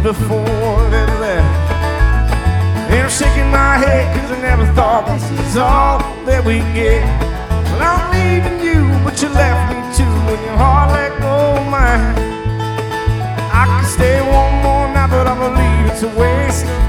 before they left. And I'm shaking my head 'cause I never thought this is all that we get. Well, I'm leaving you, but you left me too when your heart let go of mine. I could stay one more night, but I believe it's a waste of